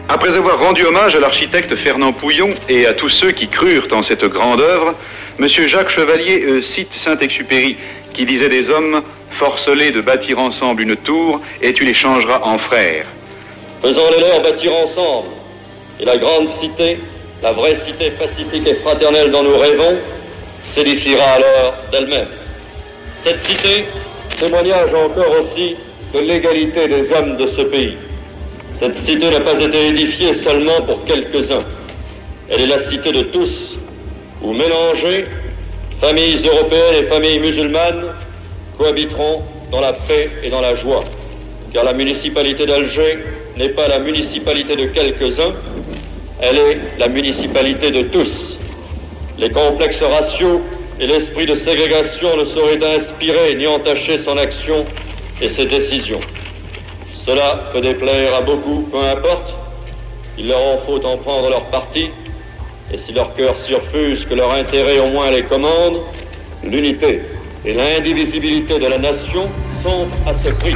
Après avoir rendu hommage à l'architecte Fernand Pouillon et à tous ceux qui crurent en cette grande œuvre, M. Jacques Chevalier cite Saint-Exupéry, qui disait des hommes « force-les de bâtir ensemble une tour, et tu les changeras en frères ». Faisons-les leur bâtir ensemble, et la grande cité, la vraie cité pacifique et fraternelle dont nous rêvons, s'édifiera alors d'elle-même. Cette cité, témoignage encore aussi de l'égalité des hommes de ce pays. Cette cité n'a pas été édifiée seulement pour quelques-uns. Elle est la cité de tous, où mélangées, familles européennes et familles musulmanes cohabiteront dans la paix et dans la joie. Car la municipalité d'Alger n'est pas la municipalité de quelques-uns, elle est la municipalité de tous. Les complexes raciaux et l'esprit de ségrégation ne sauraient inspirer ni entacher son action et ses décisions. Cela peut déplaire à beaucoup, peu importe. Il leur en faut en prendre leur parti, et si leur cœur s'y refuse, que leur intérêt au moins les commande, l'unité et l'indivisibilité de la nation sont à ce prix.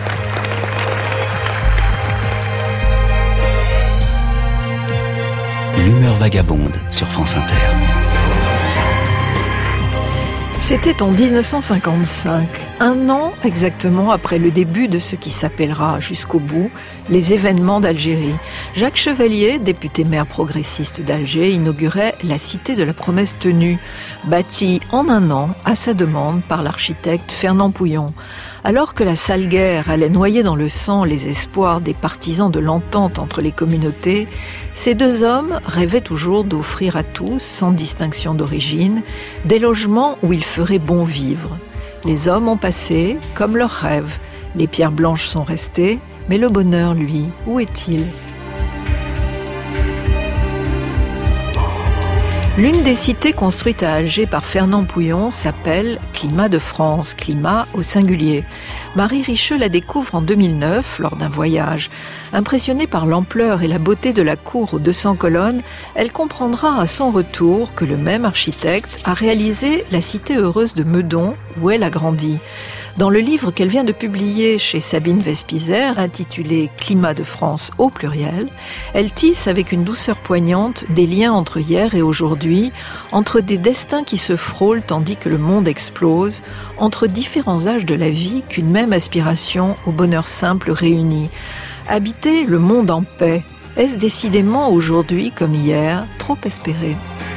L'humeur vagabonde sur France Inter. C'était en 1955, un an exactement après le début de ce qui s'appellera jusqu'au bout les événements d'Algérie. Jacques Chevalier, député maire progressiste d'Alger, inaugurait la Cité de la Promesse Tenue, bâtie en un an à sa demande par l'architecte Fernand Pouillon. Alors que la sale guerre allait noyer dans le sang les espoirs des partisans de l'entente entre les communautés, ces deux hommes rêvaient toujours d'offrir à tous, sans distinction d'origine, des logements où il ferait bon vivre. Les hommes ont passé, comme leurs rêves. Les pierres blanches sont restées, mais le bonheur, lui, où est-il ? L'une des cités construites à Alger par Fernand Pouillon s'appelle Climat de France, climat au singulier. Marie Richeux la découvre en 2009 lors d'un voyage. Impressionnée par l'ampleur et la beauté de la cour aux 200 colonnes, elle comprendra à son retour que le même architecte a réalisé la cité heureuse de Meudon où elle a grandi. Dans le livre qu'elle vient de publier chez Sabine Vespizer, intitulé « Climat de France » au pluriel, elle tisse avec une douceur poignante des liens entre hier et aujourd'hui, entre des destins qui se frôlent tandis que le monde explose, entre différents âges de la vie qu'une même aspiration au bonheur simple réunit. Habiter le monde en paix, est-ce décidément aujourd'hui, comme hier, trop espéré ?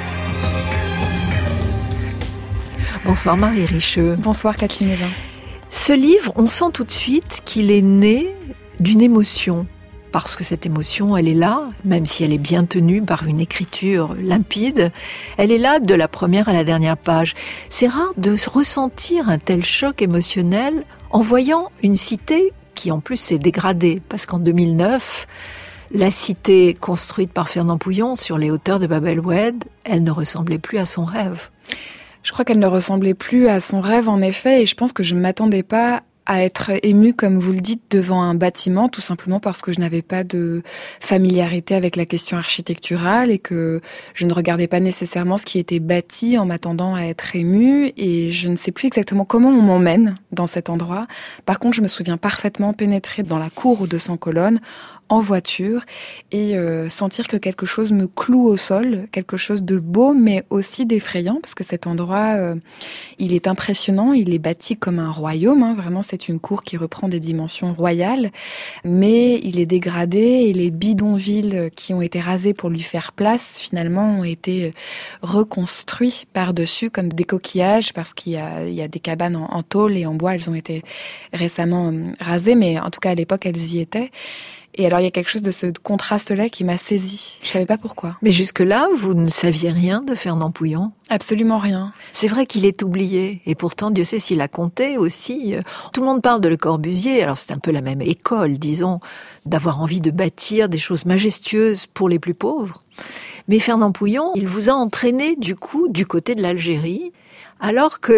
Bonsoir Marie Richeux. Bonsoir Kathleen Evin. Ce livre, on sent tout de suite qu'il est né d'une émotion, parce que cette émotion, elle est là, même si elle est bien tenue par une écriture limpide, elle est là de la première à la dernière page. C'est rare de ressentir un tel choc émotionnel en voyant une cité qui en plus s'est dégradée, parce qu'en 2009, la cité construite par Fernand Pouillon sur les hauteurs de Bab el-Oued, elle ne ressemblait plus à son rêve. Je crois qu'elle ne ressemblait plus à son rêve, en effet, et je pense que je ne m'attendais pas à être émue, comme vous le dites, devant un bâtiment, tout simplement parce que je n'avais pas de familiarité avec la question architecturale et que je ne regardais pas nécessairement ce qui était bâti en m'attendant à être émue, et je ne sais plus exactement comment on m'emmène dans cet endroit. Par contre, je me souviens parfaitement pénétrer dans la cour aux 200 colonnes, en voiture, et sentir que quelque chose me cloue au sol, quelque chose de beau mais aussi d'effrayant, parce que cet endroit, il est impressionnant, il est bâti comme un royaume, hein, vraiment c'est une cour qui reprend des dimensions royales, mais il est dégradé et les bidonvilles qui ont été rasés pour lui faire place, finalement, ont été reconstruits par-dessus comme des coquillages, parce qu'il y a des cabanes en tôle et en bois, elles ont été récemment rasées, mais en tout cas à l'époque elles y étaient. Et alors, il y a quelque chose de ce contraste-là qui m'a saisie. Je savais pas pourquoi. Mais jusque-là, vous ne saviez rien de Fernand Pouillon ? Absolument rien. C'est vrai qu'il est oublié. Et pourtant, Dieu sait s'il a compté aussi. Tout le monde parle de Le Corbusier. Alors, c'est un peu la même école, disons, d'avoir envie de bâtir des choses majestueuses pour les plus pauvres. Mais Fernand Pouillon, il vous a entraîné, du coup, du côté de l'Algérie, alors que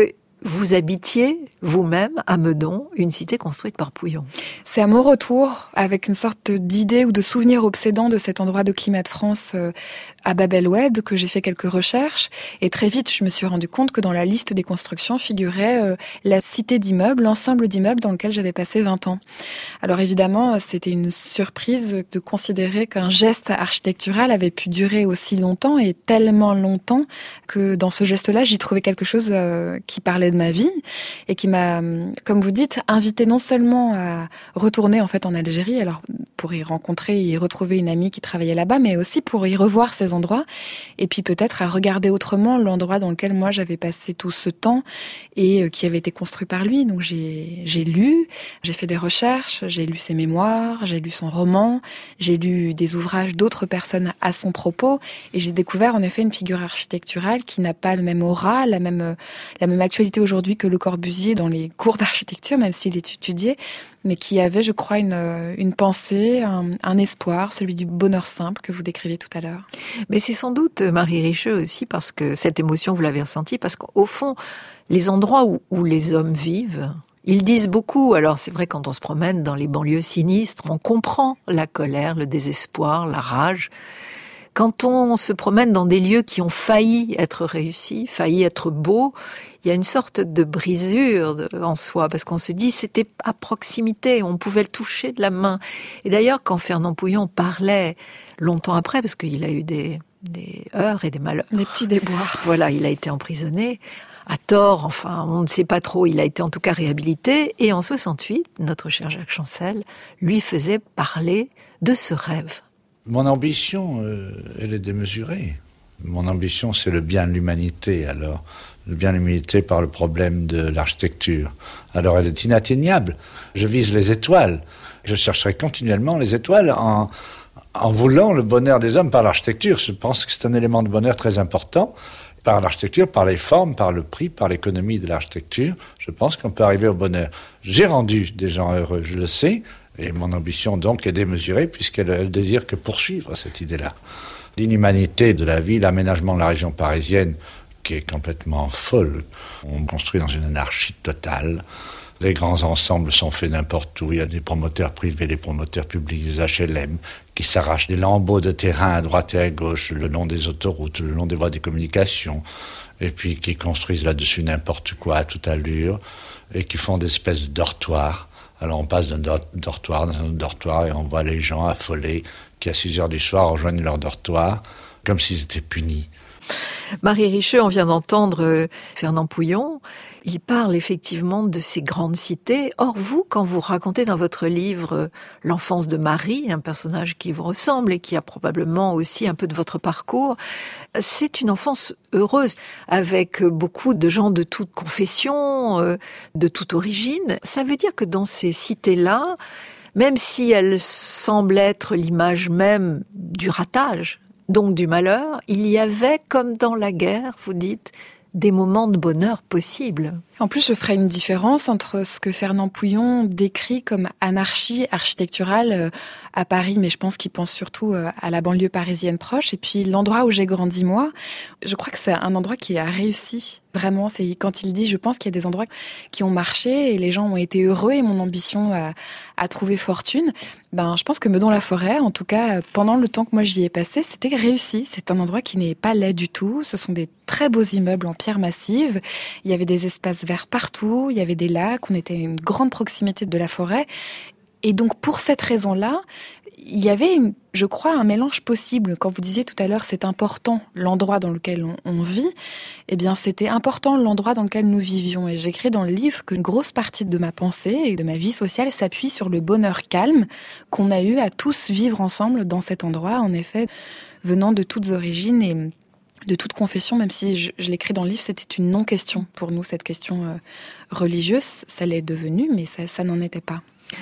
vous habitiez vous-même à Meudon, une cité construite par Pouillon. C'est à mon retour, avec une sorte d'idée ou de souvenir obsédant de cet endroit de climat de France à Bab el-Oued, que j'ai fait quelques recherches. Et très vite, je me suis rendu compte que dans la liste des constructions figurait la cité d'immeubles, l'ensemble d'immeubles dans lequel j'avais passé 20 ans. Alors évidemment, c'était une surprise de considérer qu'un geste architectural avait pu durer aussi longtemps et tellement longtemps que dans ce geste-là, j'y trouvais quelque chose qui parlait de ma vie et qui m'a, comme vous dites, invité non seulement à retourner en fait en Algérie, alors pour y rencontrer et y retrouver une amie qui travaillait là-bas, mais aussi pour y revoir ces endroits et puis peut-être à regarder autrement l'endroit dans lequel moi j'avais passé tout ce temps et qui avait été construit par lui. Donc j'ai lu, j'ai fait des recherches, j'ai lu ses mémoires, j'ai lu son roman, j'ai lu des ouvrages d'autres personnes à son propos et j'ai découvert en effet une figure architecturale qui n'a pas le même aura, la même actualité aujourd'hui que Le Corbusier dans les cours d'architecture, même s'il est étudié, mais qui avait, je crois, une pensée, un espoir, celui du bonheur simple que vous décriviez tout à l'heure. Mais c'est sans doute, Marie Richeux, aussi, parce que cette émotion, vous l'avez ressentie, parce qu'au fond, les endroits où les hommes vivent, ils disent beaucoup. Alors c'est vrai, quand on se promène dans les banlieues sinistres, on comprend la colère, le désespoir, la rage. Quand on se promène dans des lieux qui ont failli être réussis, failli être beaux, il y a une sorte de brisure en soi, parce qu'on se dit c'était à proximité, on pouvait le toucher de la main. Et d'ailleurs, quand Fernand Pouillon parlait longtemps après, parce qu'il a eu des heurts et des malheurs, des petits déboires. Voilà, il a été emprisonné. À tort, enfin, on ne sait pas trop, il a été en tout cas réhabilité. Et en 68, notre cher Jacques Chancel lui faisait parler de ce rêve. Mon ambition, elle est démesurée. Mon ambition, c'est le bien de l'humanité, alors. Le bien de l'humanité par le problème de l'architecture. Alors, elle est inatteignable. Je vise les étoiles. Je chercherai continuellement les étoiles en voulant le bonheur des hommes par l'architecture. Je pense que c'est un élément de bonheur très important. Par l'architecture, par les formes, par le prix, par l'économie de l'architecture, je pense qu'on peut arriver au bonheur. J'ai rendu des gens heureux, je le sais. Et mon ambition, donc, est démesurée, puisqu'elle désire que poursuivre cette idée-là. L'inhumanité de la ville, l'aménagement de la région parisienne, qui est complètement folle. On construit dans une anarchie totale. Les grands ensembles sont faits n'importe où. Il y a des promoteurs privés, des promoteurs publics, des HLM, qui s'arrachent des lambeaux de terrain à droite et à gauche, le long des autoroutes, le long des voies de communication, et puis qui construisent là-dessus n'importe quoi à toute allure, et qui font des espèces de dortoirs. Alors on passe d'un dortoir dans un autre dortoir et on voit les gens affolés qui à 6h du soir rejoignent leur dortoir comme s'ils étaient punis. Marie Richeux, on vient d'entendre Fernand Pouillon. Il parle effectivement de ces grandes cités. Or, vous, quand vous racontez dans votre livre l'enfance de Marie, un personnage qui vous ressemble et qui a probablement aussi un peu de votre parcours, c'est une enfance heureuse, avec beaucoup de gens de toute confession, de toute origine. Ça veut dire que dans ces cités-là, même si elles semblent être l'image même du ratage, donc du malheur, il y avait, comme dans la guerre, vous dites, des moments de bonheur possibles. En plus, je ferai une différence entre ce que Fernand Pouillon décrit comme anarchie architecturale à Paris, mais je pense qu'il pense surtout à la banlieue parisienne proche, et puis l'endroit où j'ai grandi moi. Je crois que c'est un endroit qui a réussi. Vraiment, c'est quand il dit, je pense qu'il y a des endroits qui ont marché et les gens ont été heureux et mon ambition a trouvé fortune. Je pense que Meudon-la-Forêt, en tout cas, pendant le temps que moi j'y ai passé, c'était réussi. C'est un endroit qui n'est pas laid du tout. Ce sont des très beaux immeubles en pierre massive. Il y avait des espaces verts partout. Il y avait des lacs. On était à une grande proximité de la forêt. Et donc, pour cette raison-là, il y avait, je crois, un mélange possible. Quand vous disiez tout à l'heure, c'est important l'endroit dans lequel on vit, eh bien, c'était important l'endroit dans lequel nous vivions. Et j'écris dans le livre qu'une grosse partie de ma pensée et de ma vie sociale s'appuie sur le bonheur calme qu'on a eu à tous vivre ensemble dans cet endroit, en effet, venant de toutes origines et de toute confession, même si je l'écris dans le livre, c'était une non-question pour nous, cette question religieuse. Ça l'est devenu, mais ça n'en était pas.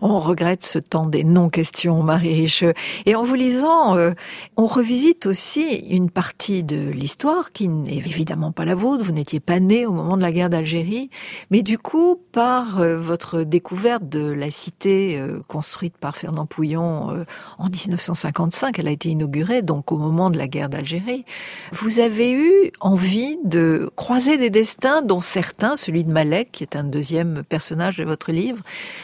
On regrette ce temps des non-questions, Marie Richeux. Et en vous lisant, on revisite aussi une partie de l'histoire qui n'est évidemment pas la vôtre. Vous n'étiez pas né au moment de la guerre d'Algérie. Mais du coup, par votre découverte de la cité construite par Fernand Pouillon en 1955, elle a été inaugurée donc au moment de la guerre d'Algérie, vous avez eu envie de croiser des destins dont certains, celui de Malek, qui est un deuxième personnage de votre livre.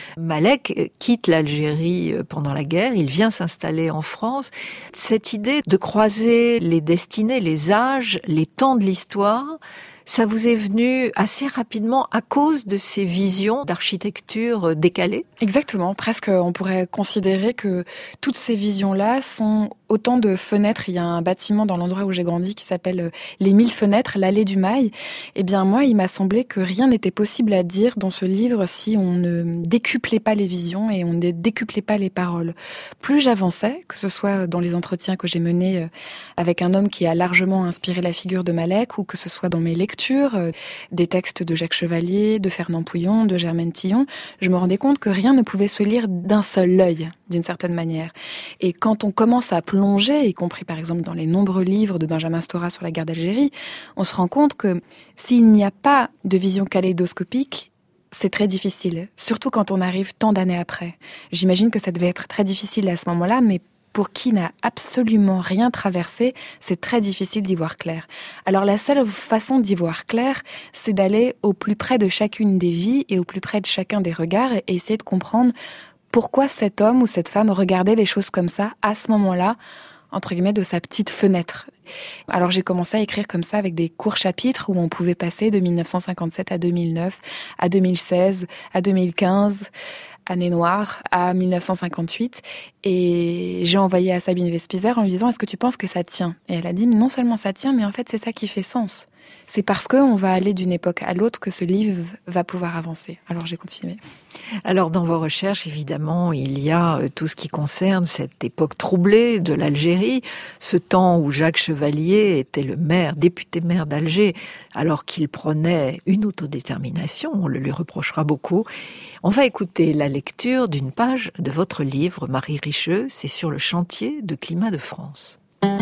Malek quitte l'Algérie pendant la guerre, il vient s'installer en France. Cette idée de croiser les destinées, les âges, les temps de l'histoire, ça vous est venu assez rapidement à cause de ces visions d'architecture décalées ? Exactement, presque on pourrait considérer que toutes ces visions-là sont autant de fenêtres. Il y a un bâtiment dans l'endroit où j'ai grandi qui s'appelle les 1000 fenêtres, l'allée du Mail. Eh bien moi, il m'a semblé que rien n'était possible à dire dans ce livre si on ne décuplait pas les visions et on ne décuplait pas les paroles. Plus j'avançais, que ce soit dans les entretiens que j'ai menés avec un homme qui a largement inspiré la figure de Malek, ou que ce soit dans mes lectures, des textes de Jacques Chevalier, de Fernand Pouillon, de Germaine Tillon, je me rendais compte que rien ne pouvait se lire d'un seul œil, d'une certaine manière. Et quand on commence à plonger, y compris par exemple dans les nombreux livres de Benjamin Stora sur la guerre d'Algérie, on se rend compte que s'il n'y a pas de vision kaléidoscopique, c'est très difficile, surtout quand on arrive tant d'années après. J'imagine que ça devait être très difficile à ce moment-là, mais pour qui n'a absolument rien traversé, c'est très difficile d'y voir clair. Alors la seule façon d'y voir clair, c'est d'aller au plus près de chacune des vies et au plus près de chacun des regards et essayer de comprendre pourquoi cet homme ou cette femme regardait les choses comme ça, à ce moment-là, entre guillemets, de sa petite fenêtre. Alors j'ai commencé à écrire comme ça avec des courts chapitres où on pouvait passer de 1957 à 2009, à 2016, à 2015... Année Noire, à 1958, et j'ai envoyé à Sabine Vespizer en lui disant « Est-ce que tu penses que ça tient ?» Et elle a dit « Non seulement ça tient, mais en fait c'est ça qui fait sens. C'est parce qu'on va aller d'une époque à l'autre que ce livre va pouvoir avancer. » Alors j'ai continué. Alors dans vos recherches, évidemment, il y a tout ce qui concerne cette époque troublée de l'Algérie, ce temps où Jacques Chevalier était le maire, député maire d'Alger, alors qu'il prônait une autodétermination, on le lui reprochera beaucoup. On va écouter la lecture d'une page de votre livre, Marie Richeux, c'est sur le chantier de climat de France.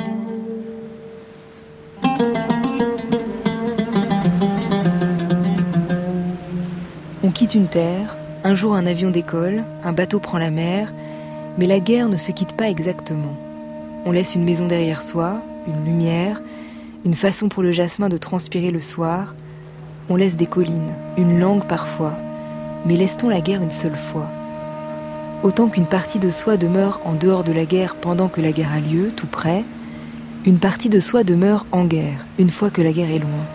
On quitte une terre, un jour un avion décolle, un bateau prend la mer, mais la guerre ne se quitte pas exactement. On laisse une maison derrière soi, une lumière, une façon pour le jasmin de transpirer le soir. On laisse des collines, une langue parfois, mais laisse-t-on la guerre une seule fois ? Autant qu'une partie de soi demeure en dehors de la guerre pendant que la guerre a lieu, tout près, une partie de soi demeure en guerre, une fois que la guerre est loin.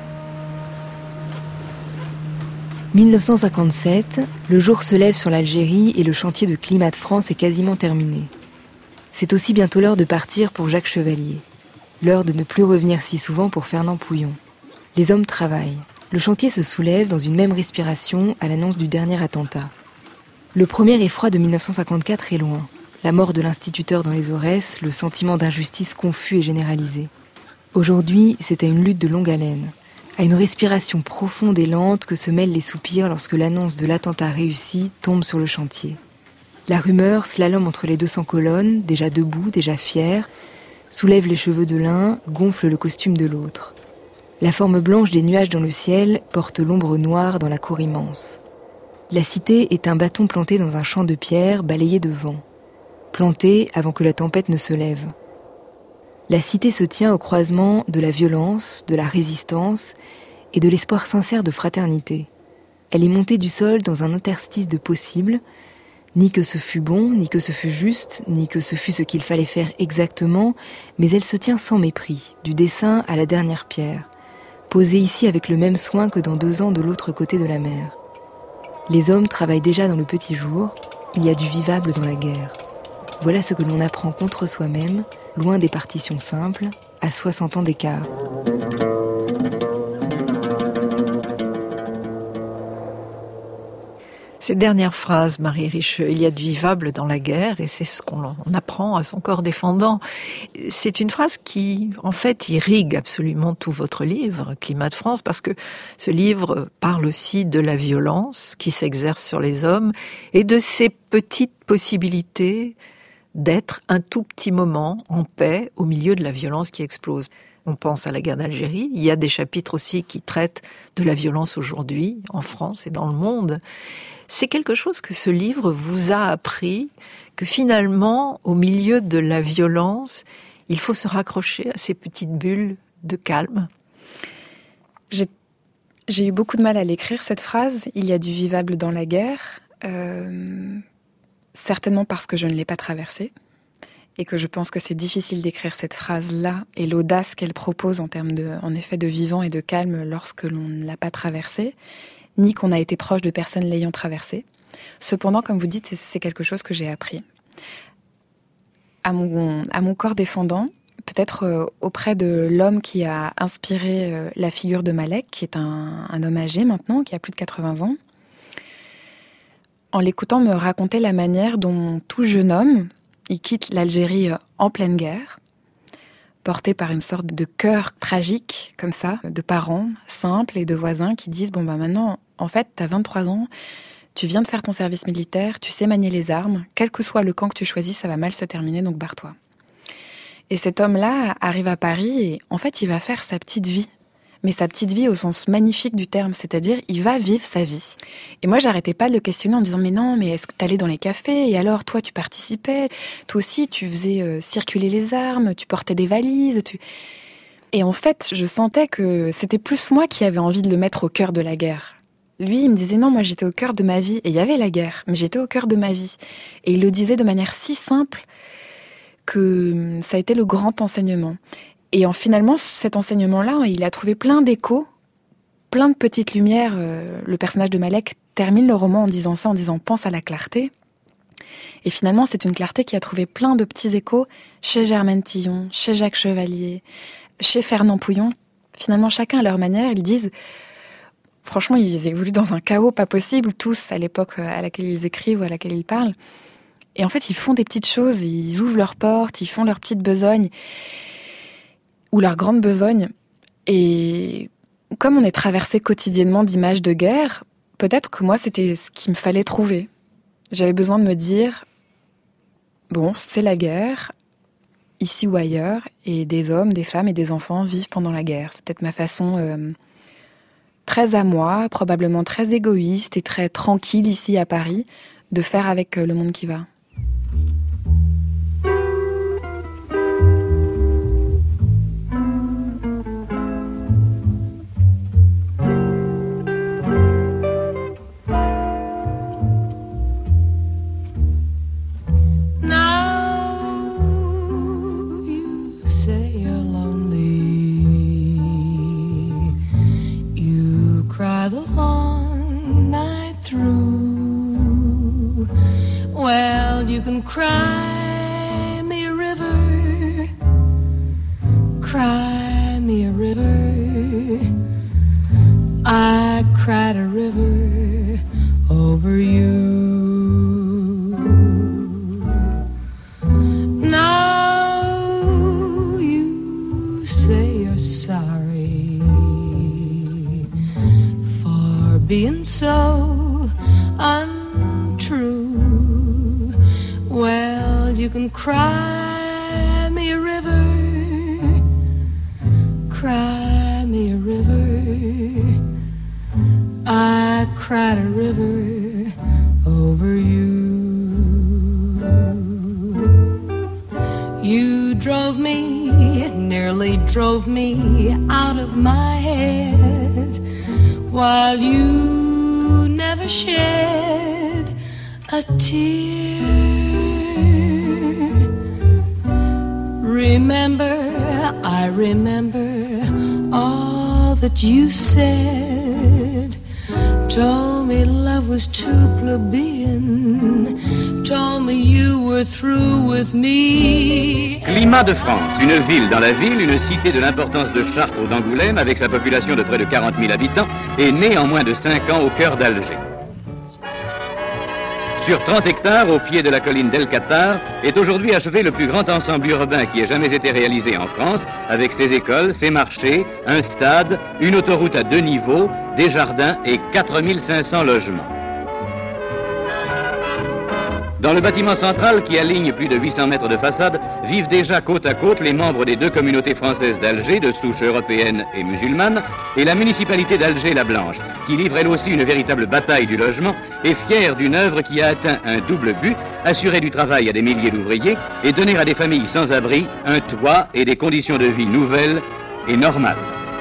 1957, le jour se lève sur l'Algérie et le chantier de climat de France est quasiment terminé. C'est aussi bientôt l'heure de partir pour Jacques Chevalier. L'heure de ne plus revenir si souvent pour Fernand Pouillon. Les hommes travaillent. Le chantier se soulève dans une même respiration à l'annonce du dernier attentat. Le premier effroi de 1954 est loin. La mort de l'instituteur dans les Aurès, le sentiment d'injustice confus et généralisé. Aujourd'hui, c'est à une lutte de longue haleine, à une respiration profonde et lente que se mêlent les soupirs lorsque l'annonce de l'attentat réussi tombe sur le chantier. La rumeur slalom entre les 200 colonnes, déjà debout, déjà fières, soulève les cheveux de l'un, gonfle le costume de l'autre. La forme blanche des nuages dans le ciel porte l'ombre noire dans la cour immense. La cité est un bâton planté dans un champ de pierre balayé de vent. Planté avant que la tempête ne se lève. La cité se tient au croisement de la violence, de la résistance et de l'espoir sincère de fraternité. Elle est montée du sol dans un interstice de possible, ni que ce fût bon, ni que ce fût juste, ni que ce fût ce qu'il fallait faire exactement, mais elle se tient sans mépris, du dessin à la dernière pierre, posée ici avec le même soin que dans 2 ans de l'autre côté de la mer. Les hommes travaillent déjà dans le petit jour, il y a du vivable dans la guerre. Voilà ce que l'on apprend contre soi-même, loin des partitions simples, à 60 ans d'écart. Cette dernière phrase, Marie Richeux, il y a du vivable dans la guerre, et c'est ce qu'on apprend à son corps défendant. C'est une phrase qui, en fait, irrigue absolument tout votre livre, Climat de France, parce que ce livre parle aussi de la violence qui s'exerce sur les hommes et de ces petites possibilités d'être un tout petit moment en paix au milieu de la violence qui explose. On pense à la guerre d'Algérie. Il y a des chapitres aussi qui traitent de la violence aujourd'hui, en France et dans le monde. C'est quelque chose que ce livre vous a appris, que finalement, au milieu de la violence, il faut se raccrocher à ces petites bulles de calme. J'ai eu beaucoup de mal à l'écrire, cette phrase. Il y a du vivable dans la guerre. Certainement parce que je ne l'ai pas traversée. Et que je pense que c'est difficile d'écrire cette phrase-là et l'audace qu'elle propose en termes en effet, de vivant et de calme lorsque l'on ne l'a pas traversée, ni qu'on a été proche de personnes l'ayant traversée. Cependant, comme vous dites, c'est quelque chose que j'ai appris. À mon corps défendant, peut-être auprès de l'homme qui a inspiré la figure de Malek, qui est un homme âgé maintenant, qui a plus de 80 ans, en l'écoutant me raconter la manière dont tout jeune homme, il quitte l'Algérie en pleine guerre, porté par une sorte de cœur tragique, comme ça, de parents simples et de voisins qui disent « Bon, maintenant, en fait, t'as 23 ans, tu viens de faire ton service militaire, tu sais manier les armes, quel que soit le camp que tu choisis, ça va mal se terminer, donc barre-toi. » Et cet homme-là arrive à Paris et, en fait, il va faire sa petite vie. Mais sa petite vie au sens magnifique du terme, c'est-à-dire il va vivre sa vie. Et moi, j'arrêtais pas de le questionner en me disant « Mais non, mais est-ce que t'allais dans les cafés ? Et alors, toi, tu participais ? Toi aussi, tu faisais circuler les armes, tu portais des valises, Et en fait, je sentais que c'était plus moi qui avais envie de le mettre au cœur de la guerre. Lui, il me disait « Non, moi, j'étais au cœur de ma vie. » Et il y avait la guerre, mais j'étais au cœur de ma vie. Et il le disait de manière si simple que ça a été le grand enseignement. Et finalement, cet enseignement-là, il a trouvé plein d'échos, plein de petites lumières. Le personnage de Malek termine le roman en disant ça, en disant « pense à la clarté ». Et finalement, c'est une clarté qui a trouvé plein de petits échos chez Germaine Tillon, chez Jacques Chevalier, chez Fernand Pouillon. Finalement, chacun à leur manière, ils disent... Franchement, ils évoluent dans un chaos pas possible, tous, à l'époque à laquelle ils écrivent ou à laquelle ils parlent. Et en fait, ils font des petites choses, ils ouvrent leurs portes, ils font leurs petites besognes, ou leur grande besogne. Et comme on est traversé quotidiennement d'images de guerre, peut-être que moi, c'était ce qu'il me fallait trouver. J'avais besoin de me dire, bon, c'est la guerre, ici ou ailleurs, et des hommes, des femmes et des enfants vivent pendant la guerre. C'est peut-être ma façon très à moi, probablement très égoïste et très tranquille ici à Paris, de faire avec le monde qui va. Cry me a river, cry me a river. I cried a river over you. Now you say you're sorry for being so untrue. Well, you can cry me a river, cry me a river. I cried a river over you. You drove me, nearly drove me out of my head, while you never shed a tear. Remember, I remember all that you said. Told me love was too plebeian. Told me you were through with me. Climat de France, une ville dans la ville, une cité de l'importance de Chartres ou d'Angoulême avec sa population de près de 40 000 habitants, est née en moins de 5 ans au cœur d'Alger. Sur 30 hectares, au pied de la colline d'El Qatar, est aujourd'hui achevé le plus grand ensemble urbain qui ait jamais été réalisé en France, avec ses écoles, ses marchés, un stade, une autoroute à 2 niveaux, des jardins et 4500 logements. Dans le bâtiment central qui aligne plus de 800 mètres de façade, vivent déjà côte à côte les membres des 2 communautés françaises d'Alger, de souche européenne et musulmane, et la municipalité d'Alger-la-Blanche, qui livre elle aussi une véritable bataille du logement, est fière d'une œuvre qui a atteint un double but, assurer du travail à des milliers d'ouvriers et donner à des familles sans abri un toit et des conditions de vie nouvelles et normales.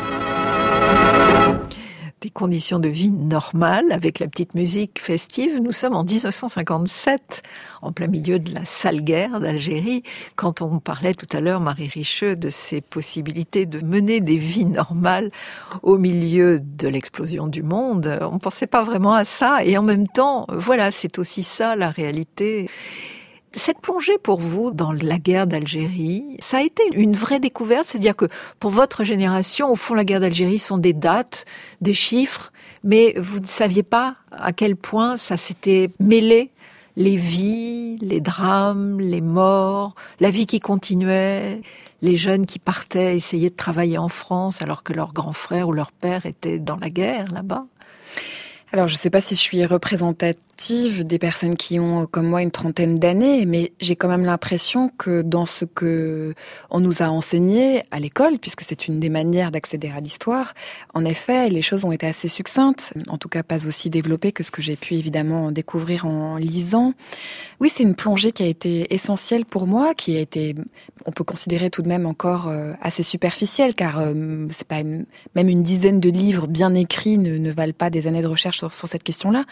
Des conditions de vie normales, avec la petite musique festive. Nous sommes en 1957, en plein milieu de la sale guerre d'Algérie. Quand on parlait tout à l'heure, Marie Richeux, de ces possibilités de mener des vies normales au milieu de l'explosion du monde, on ne pensait pas vraiment à ça. Et en même temps, voilà, c'est aussi ça la réalité. Cette plongée pour vous dans la guerre d'Algérie, ça a été une vraie découverte, c'est-à-dire que pour votre génération, au fond, la guerre d'Algérie sont des dates, des chiffres, mais vous ne saviez pas à quel point ça s'était mêlé, les vies, les drames, les morts, la vie qui continuait, les jeunes qui partaient essayer de travailler en France alors que leur grand frère ou leur père était dans la guerre là-bas. Alors, je ne sais pas si je suis représentative des personnes qui ont, comme moi, une trentaine d'années, mais j'ai quand même l'impression que dans ce que on nous a enseigné à l'école, puisque c'est une des manières d'accéder à l'histoire, en effet, les choses ont été assez succinctes, en tout cas pas aussi développées que ce que j'ai pu évidemment découvrir en lisant. Oui, c'est une plongée qui a été essentielle pour moi, qui a été, on peut considérer tout de même encore assez superficielle, car c'est pas même une dizaine de livres bien écrits ne valent pas des années de recherche sur cette question-là.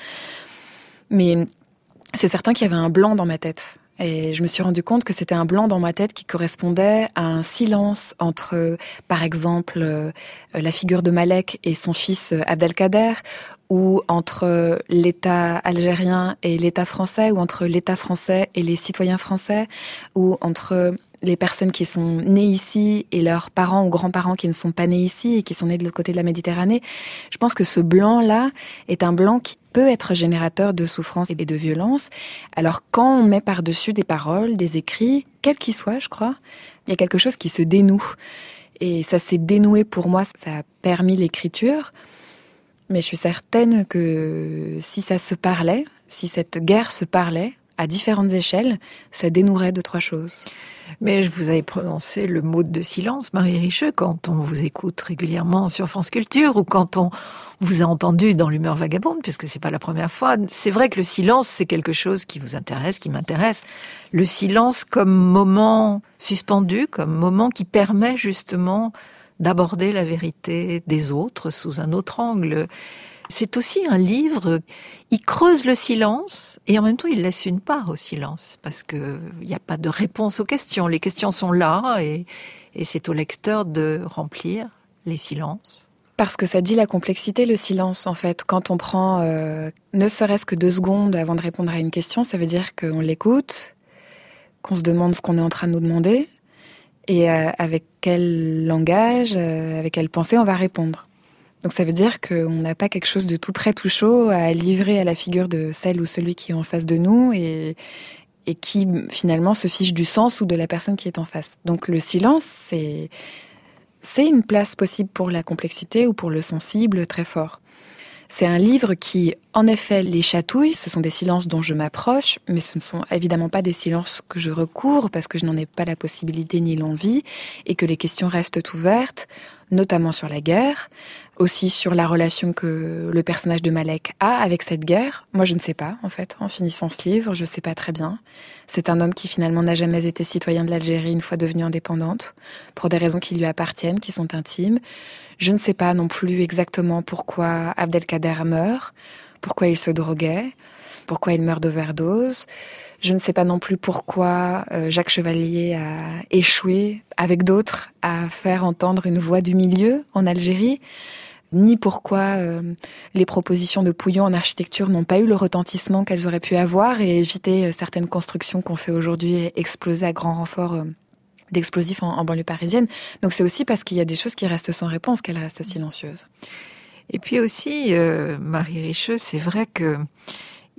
Mais c'est certain qu'il y avait un blanc dans ma tête. Et je me suis rendu compte que c'était un blanc dans ma tête qui correspondait à un silence entre, par exemple, la figure de Malek et son fils Abdelkader, ou entre l'État algérien et l'État français, ou entre l'État français et les citoyens français, ou entre les personnes qui sont nées ici et leurs parents ou grands-parents qui ne sont pas nés ici et qui sont nés de l'autre côté de la Méditerranée. Je pense que ce blanc-là est un blanc qui peut être générateur de souffrance et de violence. Alors quand on met par-dessus des paroles, des écrits, quels qu'ils soient, je crois, il y a quelque chose qui se dénoue. Et ça s'est dénoué pour moi, ça a permis l'écriture. Mais je suis certaine que si ça se parlait, si cette guerre se parlait, à différentes échelles, ça dénouerait 2-3 choses. Mais vous avez prononcé le mot de silence, Marie Richeux, quand on vous écoute régulièrement sur France Culture ou quand on vous a entendu dans l'humeur vagabonde, puisque c'est pas la première fois. C'est vrai que le silence, c'est quelque chose qui vous intéresse, qui m'intéresse. Le silence comme moment suspendu, comme moment qui permet justement d'aborder la vérité des autres sous un autre angle. C'est aussi un livre, il creuse le silence et en même temps il laisse une part au silence parce que il n'y a pas de réponse aux questions. Les questions sont là et c'est au lecteur de remplir les silences. Parce que ça dit la complexité, le silence, en fait. Quand on prend ne serait-ce que 2 secondes avant de répondre à une question, ça veut dire qu'on l'écoute, qu'on se demande ce qu'on est en train de nous demander et avec quel langage, avec quelle pensée on va répondre. Donc ça veut dire qu'on n'a pas quelque chose de tout prêt, tout chaud à livrer à la figure de celle ou celui qui est en face de nous et qui finalement se fiche du sens ou de la personne qui est en face. Donc le silence, c'est une place possible pour la complexité ou pour le sensible très fort. C'est un livre qui, en effet, les chatouille. Ce sont des silences dont je m'approche, mais ce ne sont évidemment pas des silences que je recours parce que je n'en ai pas la possibilité ni l'envie et que les questions restent ouvertes, notamment sur la guerre, aussi sur la relation que le personnage de Malek a avec cette guerre. Moi, je ne sais pas, en fait, en finissant ce livre, je ne sais pas très bien. C'est un homme qui, finalement, n'a jamais été citoyen de l'Algérie une fois devenue indépendante, pour des raisons qui lui appartiennent, qui sont intimes. Je ne sais pas non plus exactement pourquoi Abdelkader meurt, pourquoi il se droguait, pourquoi il meurt d'overdose. Je ne sais pas non plus pourquoi Jacques Chevalier a échoué, avec d'autres, à faire entendre une voix du milieu en Algérie, ni pourquoi les propositions de Pouillon en architecture n'ont pas eu le retentissement qu'elles auraient pu avoir et éviter certaines constructions qu'on fait aujourd'hui exploser à grand renfort d'explosifs en banlieue parisienne. Donc c'est aussi parce qu'il y a des choses qui restent sans réponse qu'elles restent silencieuses. Et puis aussi, Marie Richeux, c'est vrai que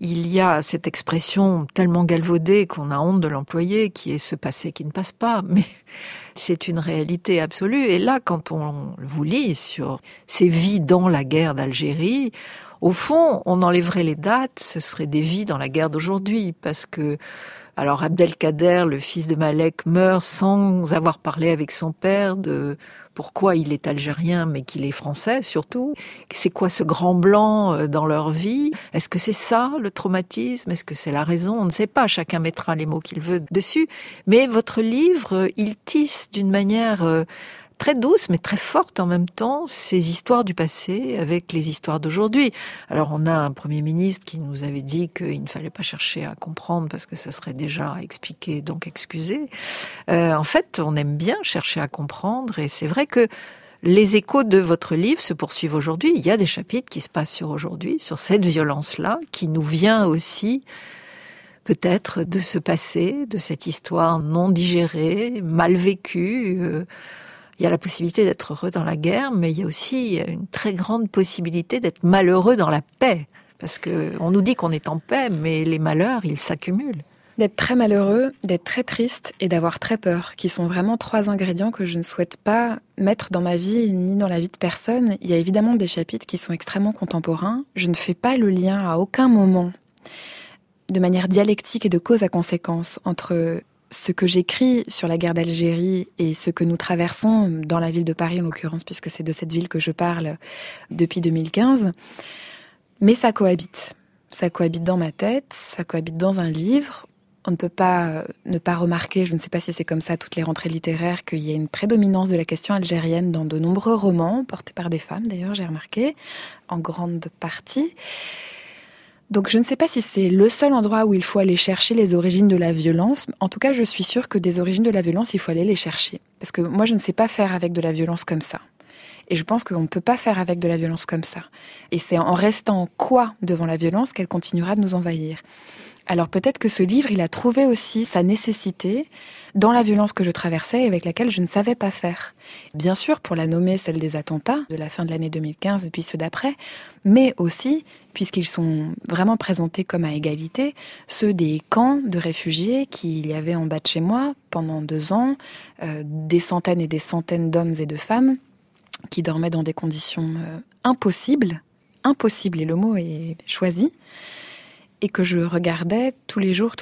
il y a cette expression tellement galvaudée qu'on a honte de l'employer, qui est ce passé qui ne passe pas, mais c'est une réalité absolue. Et là, quand on vous lit sur ces vies dans la guerre d'Algérie, au fond, on enlèverait les dates, ce serait des vies dans la guerre d'aujourd'hui, parce que alors Abdelkader, le fils de Malek, meurt sans avoir parlé avec son père de pourquoi il est algérien mais qu'il est français surtout. C'est quoi ce grand blanc dans leur vie? Est-ce que c'est ça le traumatisme? Est-ce que c'est la raison? On ne sait pas, chacun mettra les mots qu'il veut dessus. Mais votre livre, il tisse d'une manière très douce mais très forte en même temps ces histoires du passé avec les histoires d'aujourd'hui. Alors on a un Premier ministre qui nous avait dit qu'il ne fallait pas chercher à comprendre parce que ça serait déjà expliqué, donc excusé. En fait, on aime bien chercher à comprendre et c'est vrai que les échos de votre livre se poursuivent aujourd'hui. Il y a des chapitres qui se passent sur aujourd'hui, sur cette violence-là qui nous vient aussi peut-être de ce passé, de cette histoire non digérée, mal vécue. Il y a la possibilité d'être heureux dans la guerre, mais il y a aussi une très grande possibilité d'être malheureux dans la paix. Parce qu'on nous dit qu'on est en paix, mais les malheurs, ils s'accumulent. D'être très malheureux, d'être très triste et d'avoir très peur, qui sont vraiment 3 ingrédients que je ne souhaite pas mettre dans ma vie ni dans la vie de personne. Il y a évidemment des chapitres qui sont extrêmement contemporains. Je ne fais pas le lien à aucun moment, de manière dialectique et de cause à conséquence, entre ce que j'écris sur la guerre d'Algérie et ce que nous traversons dans la ville de Paris, en l'occurrence, puisque c'est de cette ville que je parle depuis 2015. Mais ça cohabite. Ça cohabite dans ma tête, ça cohabite dans un livre. On ne peut pas ne pas remarquer, je ne sais pas si c'est comme ça toutes les rentrées littéraires, qu'il y a une prédominance de la question algérienne dans de nombreux romans, portés par des femmes d'ailleurs, j'ai remarqué, en grande partie. Donc je ne sais pas si c'est le seul endroit où il faut aller chercher les origines de la violence. En tout cas, je suis sûre que des origines de la violence, il faut aller les chercher. Parce que moi, je ne sais pas faire avec de la violence comme ça. Et je pense qu'on ne peut pas faire avec de la violence comme ça. Et c'est en restant quoi devant la violence qu'elle continuera de nous envahir. Alors peut-être que ce livre, il a trouvé aussi sa nécessité dans la violence que je traversais et avec laquelle je ne savais pas faire. Bien sûr, pour la nommer, celle des attentats de la fin de l'année 2015 et puis ceux d'après, mais aussi, puisqu'ils sont vraiment présentés comme à égalité, ceux des camps de réfugiés qu'il y avait en bas de chez moi pendant 2 ans, des centaines et des centaines d'hommes et de femmes qui dormaient dans des conditions impossibles, et le mot est choisi, et que je regardais tous les jours.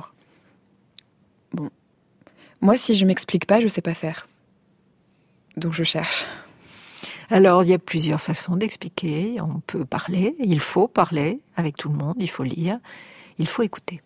Bon, moi, si je m'explique pas, je sais pas faire. Donc je cherche. Alors, il y a plusieurs façons d'expliquer. On peut parler, il faut parler avec tout le monde, il faut lire, il faut écouter.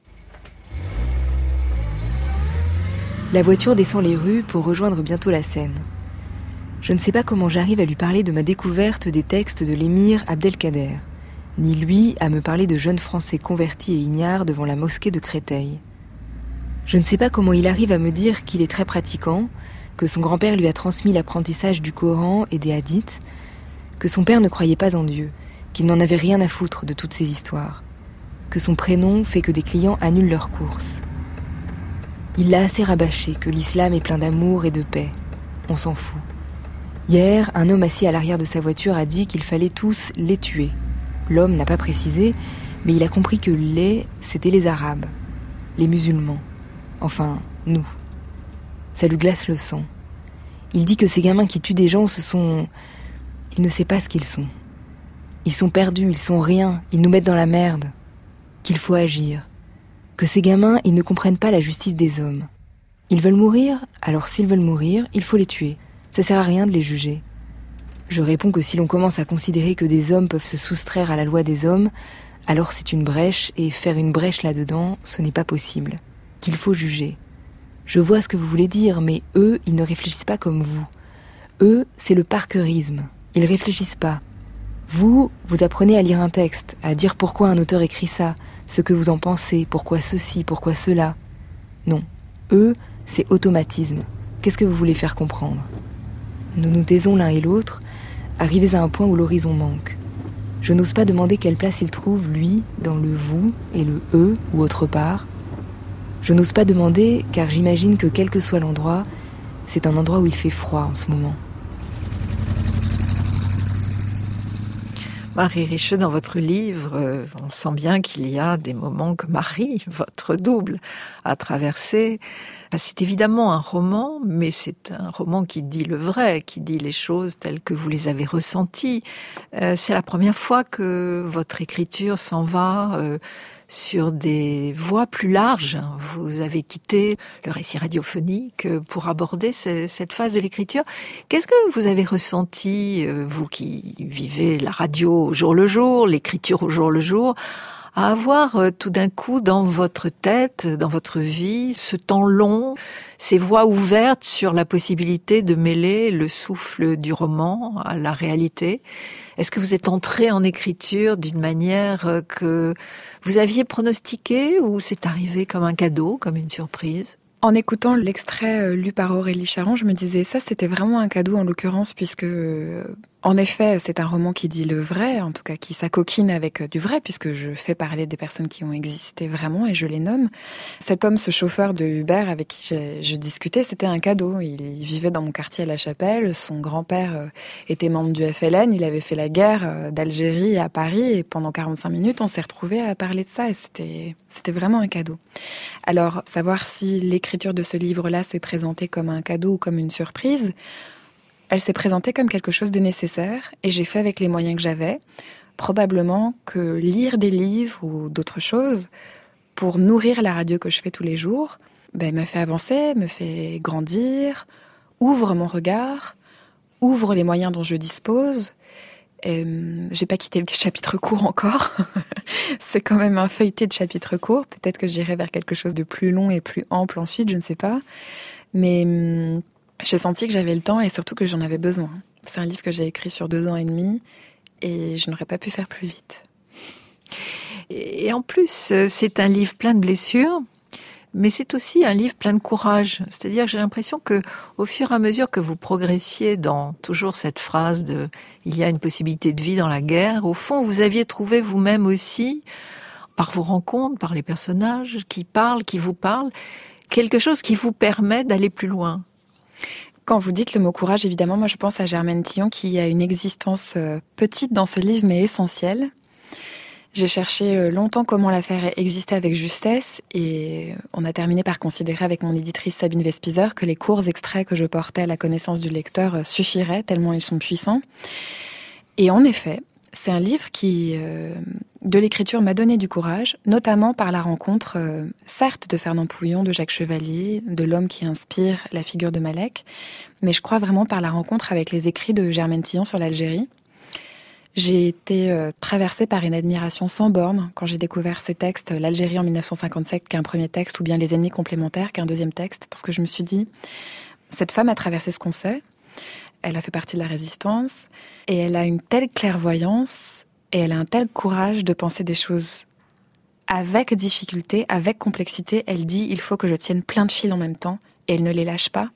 La voiture descend les rues pour rejoindre bientôt la Seine. Je ne sais pas comment j'arrive à lui parler de ma découverte des textes de l'émir Abdelkader, ni lui à me parler de jeunes Français convertis et ignares devant la mosquée de Créteil. Je ne sais pas comment il arrive à me dire qu'il est très pratiquant, que son grand-père lui a transmis l'apprentissage du Coran et des hadiths, que son père ne croyait pas en Dieu, qu'il n'en avait rien à foutre de toutes ces histoires, que son prénom fait que des clients annulent leurs courses. Il l'a assez rabâché que l'islam est plein d'amour et de paix. On s'en fout. Hier, un homme assis à l'arrière de sa voiture a dit qu'il fallait tous les tuer. L'homme n'a pas précisé, mais il a compris que les, c'était les Arabes, les musulmans, enfin, nous. Ça lui glace le sang. Il dit que ces gamins qui tuent des gens, il ne sait pas ce qu'ils sont. Ils sont perdus, ils sont rien, ils nous mettent dans la merde. Qu'il faut agir. Que ces gamins, ils ne comprennent pas la justice des hommes. Ils veulent mourir, alors s'ils veulent mourir, il faut les tuer. Ça sert à rien de les juger. Je réponds que si l'on commence à considérer que des hommes peuvent se soustraire à la loi des hommes, alors c'est une brèche, et faire une brèche là-dedans, ce n'est pas possible. Qu'il faut juger. Je vois ce que vous voulez dire, mais eux, ils ne réfléchissent pas comme vous. Eux, c'est le parkerisme. Ils réfléchissent pas. Vous apprenez à lire un texte, à dire pourquoi un auteur écrit ça, ce que vous en pensez, pourquoi ceci, pourquoi cela. Non. Eux, c'est automatisme. Qu'est-ce que vous voulez faire comprendre ? Nous nous taisons l'un et l'autre, arrivés à un point où l'horizon manque. Je n'ose pas demander quelle place il trouve, lui, dans le vous et le eux ou autre part. Je n'ose pas demander, car j'imagine que quel que soit l'endroit, c'est un endroit où il fait froid en ce moment. Marie Richeux, dans votre livre, on sent bien qu'il y a des moments que Marie, votre double, a traversé. C'est évidemment un roman, mais c'est un roman qui dit le vrai, qui dit les choses telles que vous les avez ressenties. C'est la première fois que votre écriture s'en va sur des voies plus larges. Vous avez quitté le récit radiophonique pour aborder cette phase de l'écriture. Qu'est-ce que vous avez ressenti, vous qui vivez la radio au jour le jour, l'écriture au jour le jour, à avoir tout d'un coup dans votre tête, dans votre vie, ce temps long, ces voies ouvertes sur la possibilité de mêler le souffle du roman à la réalité? Est-ce que vous êtes entré en écriture d'une manière que vous aviez pronostiquée ou c'est arrivé comme un cadeau, comme une surprise? En écoutant l'extrait lu par Aurélie Charon, je me disais ça, c'était vraiment un cadeau en l'occurrence, puisque en effet, c'est un roman qui dit le vrai, en tout cas qui s'acoquine avec du vrai, puisque je fais parler des personnes qui ont existé vraiment et je les nomme. Cet homme, ce chauffeur de Uber avec qui je discutais, c'était un cadeau. Il vivait dans mon quartier à La Chapelle, son grand-père était membre du FLN, il avait fait la guerre d'Algérie à Paris et pendant 45 minutes, on s'est retrouvés à parler de ça et c'était vraiment un cadeau. Alors, savoir si l'écriture de ce livre-là s'est présentée comme un cadeau ou comme une surprise, elle s'est présentée comme quelque chose de nécessaire et j'ai fait avec les moyens que j'avais. Probablement que lire des livres ou d'autres choses pour nourrir la radio que je fais tous les jours, me fait avancer, me fait grandir, ouvre mon regard, ouvre les moyens dont je dispose. J'ai pas quitté le chapitre court encore. C'est quand même un feuilleté de chapitre court. Peut-être que j'irai vers quelque chose de plus long et plus ample ensuite, je ne sais pas. Mais j'ai senti que j'avais le temps et surtout que j'en avais besoin. C'est un livre que j'ai écrit sur 2 ans et demi et je n'aurais pas pu faire plus vite. Et en plus, c'est un livre plein de blessures, mais c'est aussi un livre plein de courage. C'est-à-dire que j'ai l'impression que, au fur et à mesure que vous progressiez dans toujours cette phrase de « il y a une possibilité de vie dans la guerre », au fond, vous aviez trouvé vous-même aussi, par vos rencontres, par les personnages qui vous parlent, quelque chose qui vous permet d'aller plus loin. Quand vous dites le mot courage, évidemment, moi je pense à Germaine Tillon qui a une existence petite dans ce livre, mais essentielle. J'ai cherché longtemps comment la faire exister avec justesse et on a terminé par considérer avec mon éditrice Sabine Vespizer que les courts extraits que je portais à la connaissance du lecteur suffiraient tellement ils sont puissants. Et en effet, c'est un livre qui, de l'écriture, m'a donné du courage, notamment par la rencontre, certes, de Fernand Pouillon, de Jacques Chevalier, de l'homme qui inspire la figure de Malek, mais je crois vraiment par la rencontre avec les écrits de Germaine Tillon sur l'Algérie. J'ai été traversée par une admiration sans borne quand j'ai découvert ces textes, l'Algérie en 1957, qui est un premier texte, ou bien Les ennemis complémentaires, qui est un deuxième texte, parce que je me suis dit, cette femme a traversé ce qu'on sait, elle a fait partie de la résistance, et elle a une telle clairvoyance, et elle a un tel courage de penser des choses avec difficulté, avec complexité. Elle dit, il faut que je tienne plein de fils en même temps, et elle ne les lâche pas.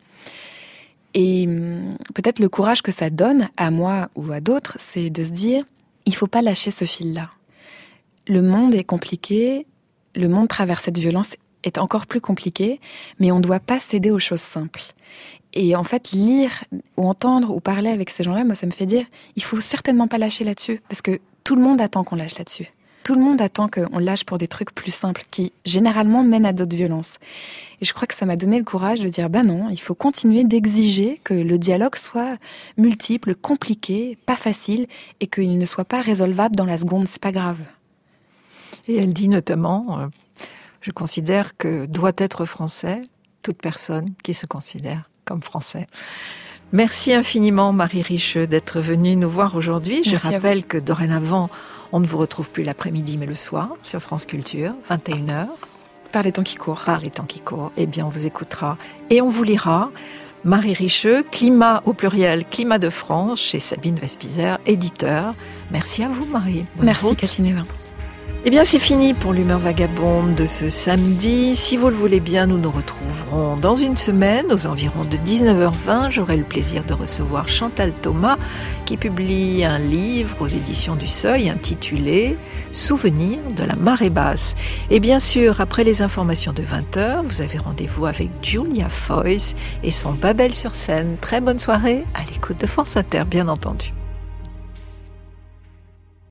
Et peut-être le courage que ça donne à moi ou à d'autres, c'est de se dire, il faut pas lâcher ce fil-là. Le monde est compliqué, le monde traversé de violence est encore plus compliqué, mais on ne doit pas céder aux choses simples. Et en fait, lire ou entendre ou parler avec ces gens-là, moi ça me fait dire, il faut certainement pas lâcher là-dessus, parce que tout le monde attend qu'on lâche là-dessus. Tout le monde attend qu'on lâche pour des trucs plus simples qui, généralement, mènent à d'autres violences. Et je crois que ça m'a donné le courage de dire, non, il faut continuer d'exiger que le dialogue soit multiple, compliqué, pas facile, et qu'il ne soit pas résolvable dans la seconde, c'est pas grave. Et elle dit notamment, je considère que doit être français toute personne qui se considère comme français. Merci infiniment, Marie Richeux, d'être venue nous voir aujourd'hui. Je rappelle que dorénavant, on ne vous retrouve plus l'après-midi, mais le soir, sur France Culture, 21h. Par les temps qui courent. Par les temps qui courent. Eh bien, on vous écoutera et on vous lira. Marie Richeux, Climat au pluriel, Climat de France, chez Sabine Vespizer, éditeur. Merci à vous, Marie. Bonne Merci, route. Catherine Evin. Eh bien, c'est fini pour l'humeur vagabonde de ce samedi. Si vous le voulez bien, nous nous retrouverons dans une semaine, aux environs de 19h20. J'aurai le plaisir de recevoir Chantal Thomas, qui publie un livre aux éditions du Seuil intitulé « Souvenirs de la marée basse ». Et bien sûr, après les informations de 20h, vous avez rendez-vous avec Julia Foyce et son Babel sur scène. Très bonne soirée à l'écoute de France Inter, bien entendu.